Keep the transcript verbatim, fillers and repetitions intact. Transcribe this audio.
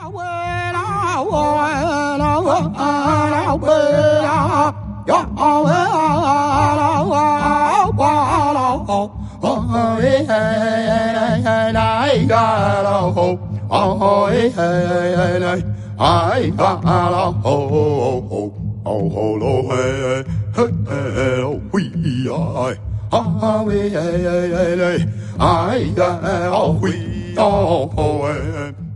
I got a ho ho ho ho lo hey hey hey oh we I ah we hey hey hey I got a ho we oh ho hey